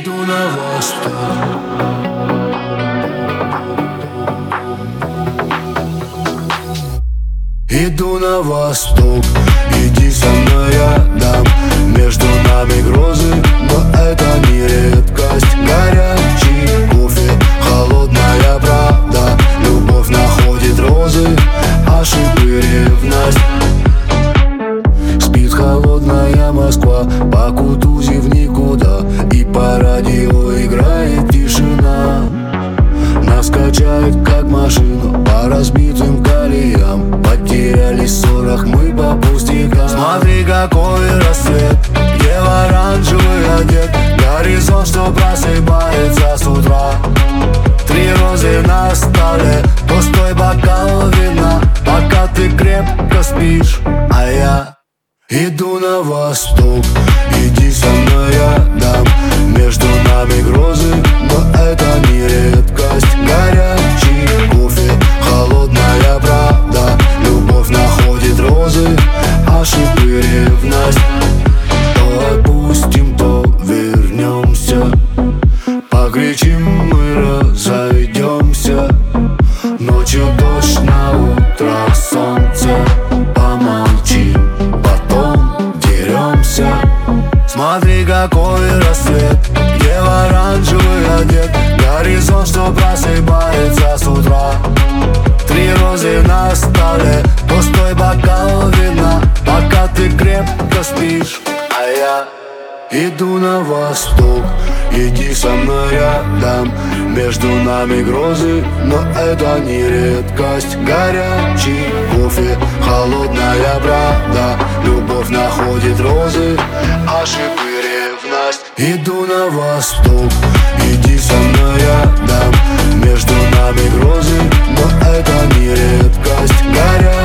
Иду на восток. Иду на восток, иди со мной рядом. Между нами грозы, но это не редкость. Горячий кофе, холодная правда. Любовь находит розы, ошибки ревность. Спит холодная Москва, по Кутузи в никуда. И по радио играет тишина. Нас качает как машину по разбитым колеям. Потерялись в ссорах мы по пустякам. Смотри, какой рассвет, где в оранжевый одет. Горизонт, что просыпается с утра. 3 розы на столе, пустой бокал вина. Пока ты крепко спишь, а я иду на восток. Иди со мной рядом. Между нами грозы, но это не редкость. Горячий кофе, холодная правда. Любовь находит розы, ошибки ревность. То отпустим, то вернемся. Покричим, мы разойдемся. Ночью дождь, на утро солнце. Помолчим, потом деремся. Смотри, какой рассвет, где в оранжевый одет. Горизонт, что просыпается с утра. 3 розы на столе, пустой бокал вина. Пока ты крепко спишь, а я иду на восток. Иди со мной рядом. Между нами грозы, но это не редкость. Горячий кофе, холодная правда. Любовь находит розы, ошибки ревность. Иду на восток. Иди со мной рядом. Между нами грозы, но это не редкость. Горячий